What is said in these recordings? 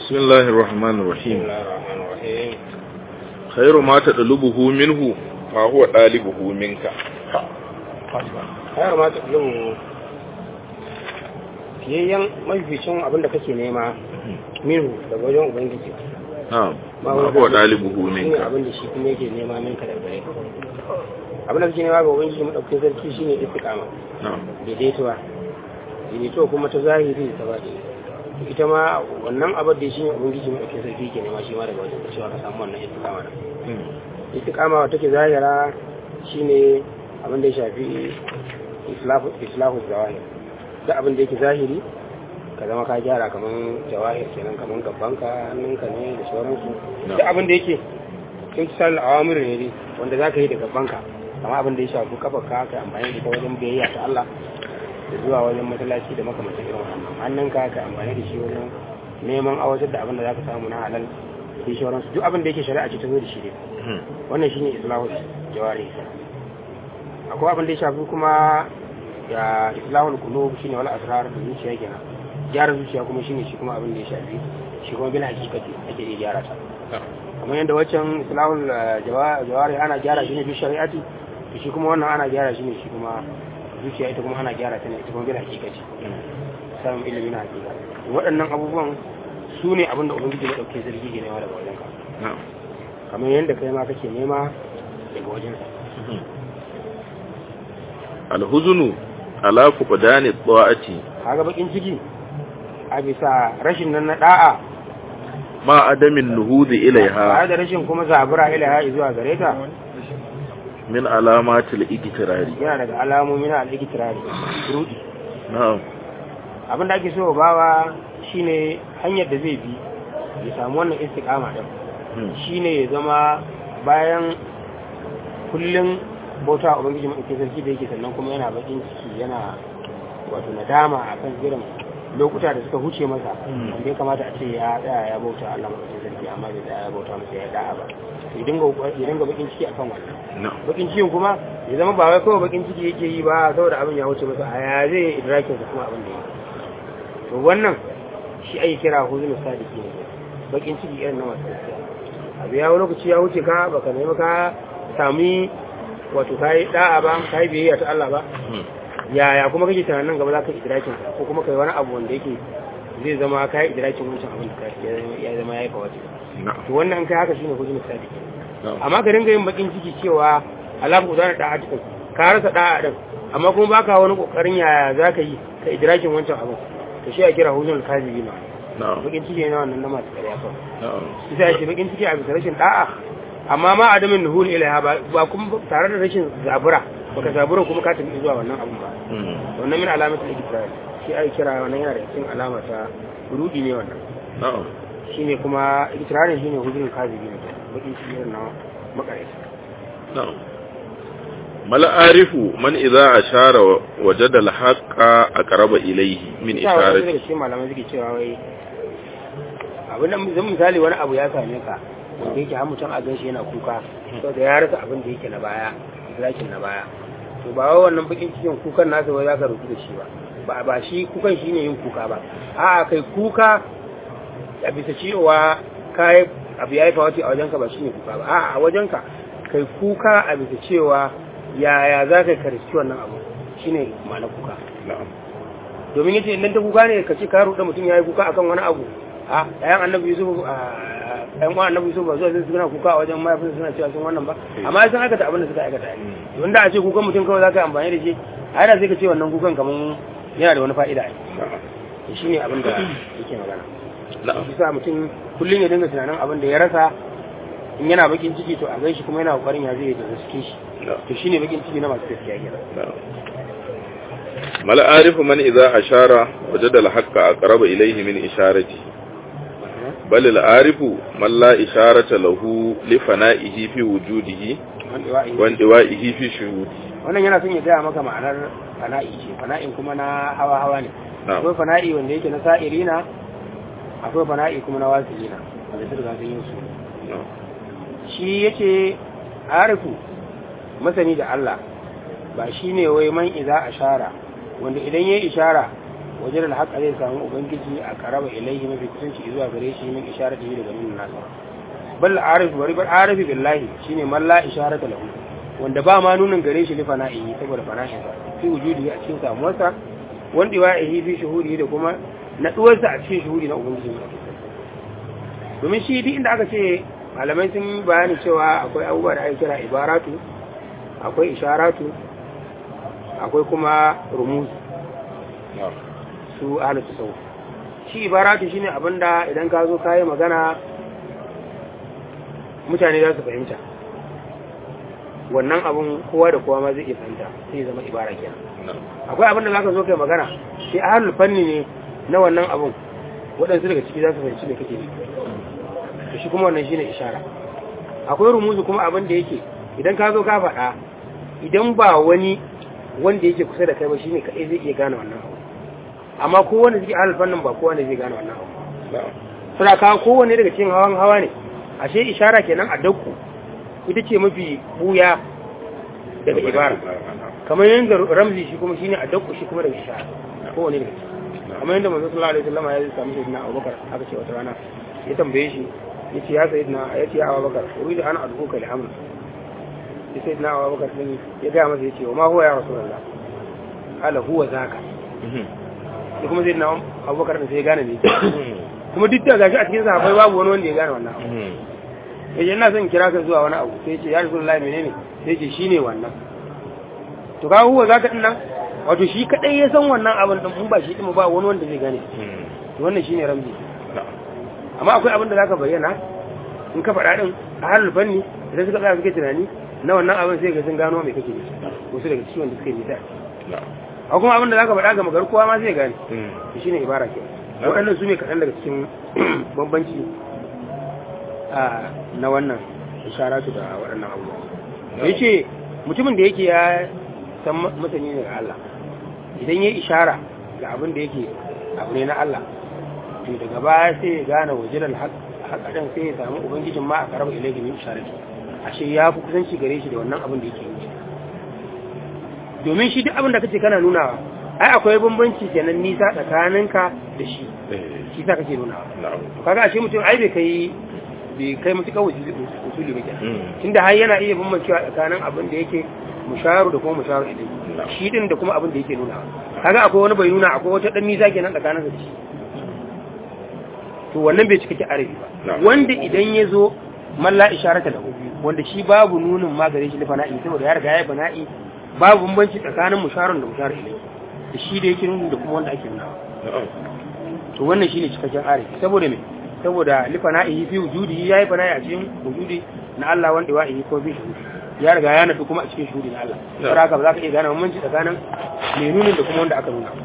بسم الله الرحمن الرحيم. خير ما تطلبه منه فهو طالبه منك. خير ما تطلبه fiyayyen mafificin abin da kake nema minhu daga wajen ubangiji. ma huwa dalibuhu minka, abin da shi kuma yake nema minka daga gare ka. Abin da kake nema ga ubangiji madaukakin sarki shine istiqama, daidaito kuma ta zahiri da ta baɗi. Ita ma wannan abin da shine ubangiji madaukakin sarki yake nema shi ma daga wajen cewa ka samu wannan istiqama da istiqama wata ke zahira shine abin da ya shafi islahu zawahir. Da abin da yake zahiri ka zama ka gyara kaman jawahir kenan, kaman gabbanka, hannunka ne da sauransu. Da abin da yake imtisal awamir ne wanda zaka yi da gabbanka, amma abin da ya shafi kafarka ka amfani da ita wajen biyayya ta Allah da zuwa wajen masallaci da makamantan irin wannan. Hannunka ka amfani da shi wajen neman awatar da abin da zaka samu na halal da sauransu. Duk abin da yake shari'a ce ta zo da shi ne. Wannan shine islahu jawari. Akwai abin da ya shafi kuma ya islahul qulub shine wal asrar da zuciya kenan. Gyara zuciya kuma shine shi kuma abin da ya shafi shi kuma bil hakikati ake iya gyara ta. Kamar yadda waccan islahul jawari ana gyara shi ne bi shari'ati, to shi kuma wannan ana gyara shi ne shi kuma zuciya ita kuma ana gyara ta ne ita kuma bil hakikati. Samun ilimi na hakika. Waɗannan abubuwan su ne abin da ubangiji ya dauke zargi ne daga wajen ka. Kamar yadda kai ma kake nema daga wajen sa. Alhuzunu ala fuqdani ta'ati, kaga bakin ciki a bisa rashin nan na da'a ma adamin nuhudi ilaiha, da rashin kuma zabura ilaiha zuwa gare ta, min alamatil igtirari, yana daga alamomin al-igtirari rudi. na'am. Abin da ake so bawa shine hanyar da zai bi ya samu wannan istiqama din shine ya zama bayan kullun bauta ubangiji mai sarki da yake, sannan kuma yana bakin ciki, yana wato nadama akan irin lokuta da suka huce masa wanda ya kamata a ce ya tsaya ya bauta Allah mai sarki, amma bai tsaya ya bauta masa ya da'a ba. Idan ga bakin ciki akan wannan bakin cikin kuma ya zama ba wai kawai bakin ciki yake yi ba saboda abin ya wuce masa, a ya zai idrakin sa kuma abin da yake. To wannan shi ake kira huzunul sadiki ne, bakin ciki irin na masu gaskiya. Abu ya lokaci ya wuce ka baka nemi ka sami wato kai da'a ba, kai biyayya ta Allah ba, yaya kuma kake tunanin gaba za ka idrakin ko kuma kai wani abu wanda yake zai zama kai idrakin wancan abin da ya zama yayi kawai. To wannan kai haka shine hujjin sadiki. Amma ka dinga yin bakin ciki cewa Allah ku zana da'a cikin ka rasa da'a din, amma kuma baka wani kokarin yaya za ka yi ka idrakin wancan abin, to shi ya kira hujjin kazibi ma. Bakin ciki ne wannan na masu ƙarya kawai. Sai shi bakin ciki a bisa rashin da'a, amma ma adamin nuhul ilaiha ba kuma tare da rashin zabura, baka zabura kuma ka tafi zuwa wannan abun ba. Wannan min alamatul ikrar, shi ai kira wannan yana da cikin alama ta rudi ne wannan. Shine kuma ikrarin shine hujjin kazibi ne, bakin ciki na makareci. mal arifu man idza ashara wajada al-haqqa aqraba ilayhi min isharati. Shi malamai suke cewa wai abin da zan misali wani abu ya same ka wanda yake har mutum a ganshi yana kuka saboda ya rasa abin da yake na baya, zakin na baya, to ba wai wannan bakin cikin kukan nasa wai zaka rubu da shi ba shi kukan shine yin kuka ba, a'a kai kuka a bisa cewa kai abu yayi fawati a wajenka ba shine kuka ba, a'a a wajenka kai kuka a bisa cewa yaya zaka karci wannan abu shine ma'ana kuka. Domin yace idan ta kuka ne ka ce ka ruɗa mutum yayi kuka akan wani abu, ɗayan annabi Yusuf ɗayan uwan annabi Yusuf ba zuwa sai suna kuka a wajen mahaifinsa suna cewa sun wannan ba, amma sun aikata abin da suka aikata. Wanda a ce kukan mutum kawai za ka yi amfani da shi, a da sai ka ce wannan kukan kamar yana da wani fa'ida a shi ne abin da yake magana. Shi sa mutum kullum ya dinga tunanin abin da ya rasa, in yana bakin ciki to a gan shi kuma yana kokarin ya zai da suke shi, to shi ne bakin ciki na masu gaskiya kenan. mal arifu man idza ashara wajada al-haqqa aqraba ilayhi min isharati, bal al-arifu man la isharata lahu li fana'ihi fi wujudihi wa indiwa'ihi fi shuhudi. Wannan yana son ya ga maka ma'anar fana'i ce, fana'in kuma na hawa ne. Akwai fana'i wanda yake na sa'irina, akwai fana'i kuma na wasilina wanda su riga sun yi su. Shi yake arifu masani da Allah ba shine wai man idza ashara wanda idan yayi ishara wajen alhaq zai samu ubangiji a qaraba ilayhi mafi kusanci zuwa gare shi min isharati daga nuna nasa bal arif bari bar arifi billahi shine man la isharata lahu wanda ba ma nunin gare shi li fana'i saboda fana'in sa fi wujudi a cikin samuwarsa wanda wa ihi fi shuhudi da kuma naduwarsa a cikin shuhudi na ubangiji domin shi duk inda aka ce malamai sun bayani cewa akwai abubuwa da ake kira ibaratu akwai isharatu akwai kuma rumuz su ahlus tasawuf shi ibaratu shine abinda idan ka zo kai magana mutane za su fahimta wannan abun kowa da kowa ma zai iya fahimta sai zama ibara kenan akwai abinda zaka zo kai magana sai ahlul fanni ne na wannan abun waɗansu daga ciki za su fahimci me kake nufi to shi kuma wannan shine ishara akwai rumuzu kuma abin da yake idan ka zo ka faɗa idan ba wani wanda yake kusa da kai ba shine kai zai iya gane wannan abu amma kowanne zai ahlul fannin ba kowanne zai gane wannan abu suna kawo kowanne daga cikin hawa ne ashe ishara kenan a dakku ita ce mafi buya daga ibara kamar yadda ramzi shi kuma shine a dakku shi kuma daga ishara kowanne daga cikin kamar yadda manzo sallallahu alaihi wasallam ya samu sayyidina Abubakar aka ce wata rana ya tambaye shi yace ya sayyidina yace ya Abubakar uridu an ad'uka li amr sai sayyidina Abubakar din ya ga masa yace wa ma huwa ya rasulullah ala huwa zaka sai kuma sayyidina Abubakar din sai ya gane ne kuma duk da gashi a cikin sahabbai babu wani wanda ya gane wannan yace ina son kira ka zuwa wani abu sai yace ya rasulullah menene sai yace shine wannan to ka huwa zaka din nan wato shi kadai ya san wannan abin din mun ba shi din ba wani wanda zai gane to wannan shine ramzi amma akwai abin da zaka bayyana in ka faɗa din a halin fanni idan suka tsaya suke tunani na wannan abin sai ga sun gano me kake nufi wasu daga cikin wanda suke nisa akwai kuma abin da zaka faɗa ga magar kowa ma zai gane to shine ibara ke waɗannan su ne kaɗan daga cikin bambanci na wannan isharatu da waɗannan abubuwa yace mutumin da yake ya san masani ne ga Allah idan ya ishara ga abin da yake abu ne na Allah to daga baya sai ya gane wajiran haƙaɗin sai ya samu ubangijin ma a karaba ilaihi min isharati ashe ya fi kusanci gare shi da wannan abin da yake yi domin shi duk abin da kace kana nunawa ai akwai bambanci kenan nisa tsakaninka da shi shi sa kake nunawa kaga ashe mutum ai bai kai mutuka usuli ba kenan tunda har yana iya bambancewa tsakanin abin da yake musharu da kuma musharu ilaihi shi din da kuma abin da yake nunawa kaga akwai wani bai nuna akwai wata dan nisa kenan tsakanin da shi to wannan bai cika ki arabi ba wanda idan ya zo malla isharata da ubi wanda shi babu nunin magare shi fana'i saboda ya riga ya fana'i babu bambanci tsakanin musharun da musharu ilai da shi da yake nuni da kuma wanda ake nuna to wannan shine cikakken arabi saboda me saboda li fana'i fi wujudi yayi fana'i a cikin wujudi na Allah wanda wa'i ko bi shi ya riga ya nufi kuma a cikin shuhudi na Allah saboda haka ba za ka iya gane bambanci tsakanin mai nunin da kuma wanda aka nuna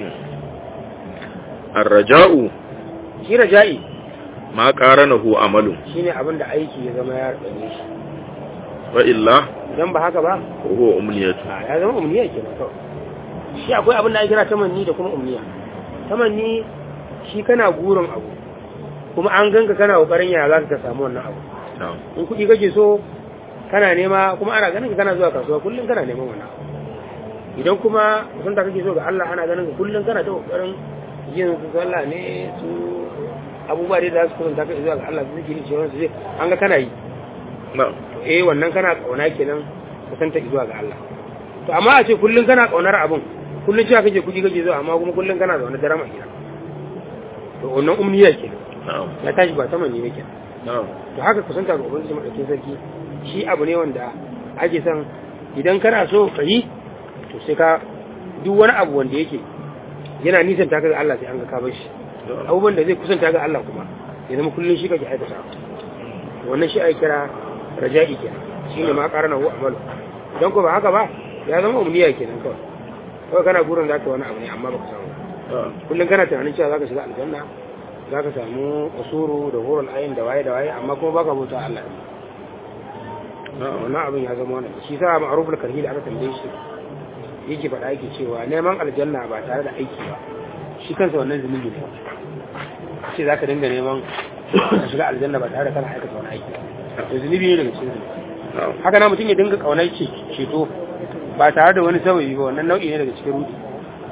ar-raja'u shi raja'i ma qaranahu amalu shine abin da aiki ya zama ya rubane shi wa illa idan ba haka ba huwa umniyatu ya zama umniya kenan to shi akwai abin da ake kira tamanni da kuma umniya tamanni shi kana gurin abu kuma an ganka kana kokarin ya za ka samu wannan abu in kuɗi kake so kana nema kuma ana ganin ka kana zuwa kasuwa kullun kana neman wannan idan kuma kusanta kake so ga Allah ana ganin ka kullun kana ta kokarin yin su sallah ne su abubuwa da za su kusanta ka zuwa ga Allah su zikiri ce wani su zai an ga kana yi wannan kana kauna kenan kusanta zuwa ga Allah to amma a ce kullun kana kaunar abun kullun cewa kake kuɗi kake zuwa amma kuma kullun kana da wani darama gida to wannan umniya kenan ya tashi ba ta manni ne kenan to haka kusanta ga ubangiji madaukakin sarki shi abu ne wanda ake son idan kana so ka yi to sai ka duk wani abu wanda yake yana nisan ta ga Allah sai an ga ka bar shi abubuwan da zai kusanta ga Allah kuma ya zama kullun shi kake aikata wannan shi ake kira raja'i kenan shine ma qarana hu amalu idan ko ba haka ba ya zama umniya kenan kawai kana gurin zaka wani abu ne amma baka samu kullun kana tunanin cewa zaka shiga aljanna zaka samu usuru da hurul ayin da waye amma kuma baka bauta Allah wannan abin ya zama wannan shi sa ma'ruful karhi da aka tambaye shi yake faɗa yake cewa neman aljanna ba tare da aiki ba shi kansa wannan zunubi ne ce za ka dinga neman ka shiga aljanna ba tare da kana aikata wani aiki to zunubi ne daga cikin zunubi haka na mutum ya dinga kaunar ceto ba tare da wani sababi ba wannan nau'i ne daga cikin ruɗi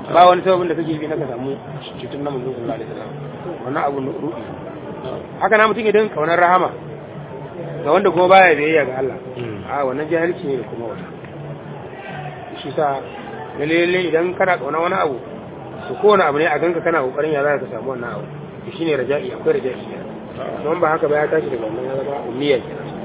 ba wani sababin da kake bi na ka samu cutar na manzo sallallahu alaihi wasallam wannan abu ruɗi haka na mutum idan kaunar rahama ga wanda kuma baya biyayya ga Allah a wannan jahilci ne da kuma wata shi sa lalle idan kana kauna wani abu to kowane abu ne a ganka kana kokarin ya za ka samu wannan abu to shine raja'i akwai raja'i don ba haka ba ya tashi daga wannan ya zama ummiyar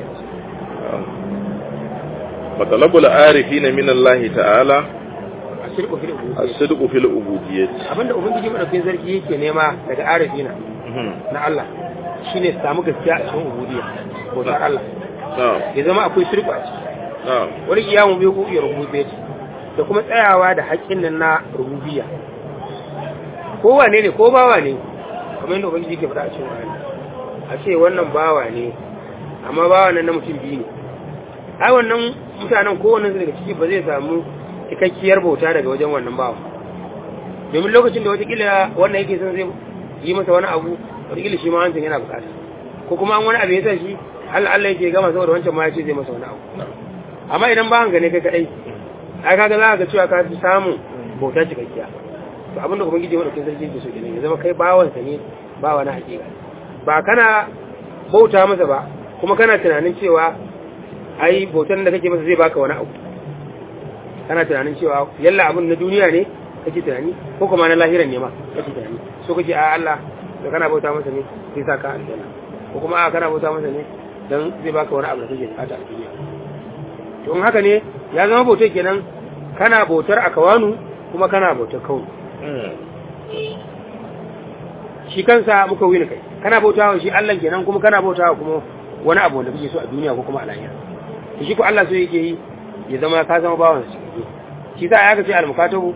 matalabul arifin min Allah ta'ala as-sidqu fil ubudiyyah abinda ubangiji madaukakin sarki yake nema daga arifina na Allah shine su samu gaskiya a cikin ubudiyya bautar Allah ya zama akwai shirku a ciki wani kiyamu bai ko iya rububiyya da kuma tsayawa da haƙƙin nan na rububiyya ko wane ne ko bawa ne kamar yadda ubangiji yake faɗa a cikin wani a ce wannan bawa ne amma bawa nan na mutum biyu ne ai wannan mutanen kowanne daga ciki ba zai samu cikakkiyar bauta daga wajen wannan bawa domin lokacin da watakila wannan yake son zai yi masa wani abu watakila shi ma wancan yana bukata ko kuma an wani abu ya sa shi Allah yake gama saboda wancan ma ya ce zai masa wani abu amma idan ba hanga ne kai kadai ai kaga za ka ga cewa ka fi samun bauta cikakkiya to abinda ubangiji wanda kin sarki yake so kenan ya zama kai bawansa ne bawa na hakika ba kana bauta masa ba kuma kana tunanin cewa ai bautar da kake masa zai baka wani abu kana tunanin cewa yalla abun na duniya ne kake tunani ko kuma na lahiran ne ma kake tunani so kake a Allah da kana bauta masa ne sai saka aljanna ko kuma a kana bauta masa ne dan zai baka wani abu da kake bukata a duniya to in haka ne ya zama bautar kenan kana bautar akawanu kuma kana bautar kaunu shi kansa muka wuni kai kana bautawa shi Allah kenan kuma kana bautawa kuma wani abu da kake so a duniya ko kuma a lahira shi ko Allah so yake yi ya zama ka zama bawan shi sa ya kace al-mukatabu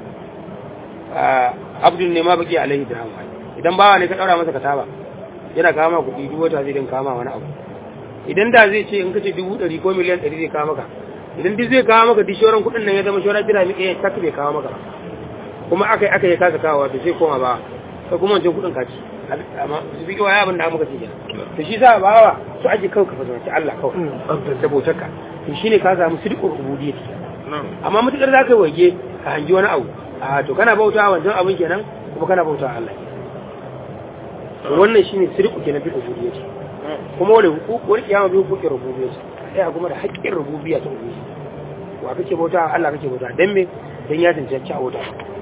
abdul ne ma baki alaihi dirham idan bawa ne ka daura masa kataba yana kawo maka kudi duk wata zai din kama wani abu idan da zai ce in kace 100 ko miliyan 100 zai kawo maka idan duk zai kawo maka dishoran kudin nan ya zama shoran dirham ɗaya tak bai kawo maka kuma akai ya kasa kawo to sai koma ba sai kuma wancan kudin kaci amma su bi waya abin da muka ce kenan to shi sa bawa su ake kawai ka fasarci Allah kawai da bautarka to shine ka samu sidqul ubudiyyah amma mutakar zaka waje ka hanji wani abu a to kana bautawa wancan abin kenan kuma kana bautawa Allah to wannan shine sidqu kenan bil ubudiyyah kuma wani hukuku wani kiyama bil hukuki rububiyyah sai kuma da haƙƙin rububiyya ta ubangiji wa kake bautawa Allah kake bautawa dan me dan ya tantance a bauta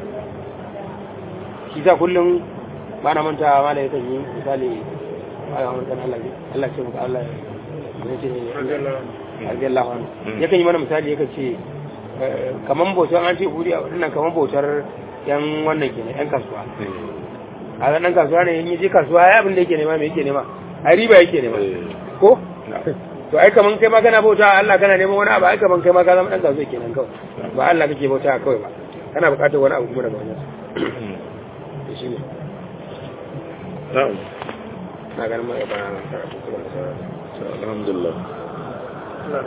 shi za kullum ba na manta mala yakan yi misali ayyukan mutan Allah ce muka Allah ya ce Allah yakan yi mana misali yakan ce kaman bautar an ce guri a wannan kaman bautar yan wannan kenan yan kasuwa a dan kasuwa ne in je kasuwa ya abin da yake nema me yake nema a riba yake nema ko to ai kaman kai ma kana bauta Allah kana neman wani abu ai kaman kai ma ka zama dan kasuwa kenan kawai ba Allah kake bauta kawai ba kana buƙatar wani abu kuma daga wannan shi ne na'am na ganin mai ba na karatu kuma da sauran alhamdulillah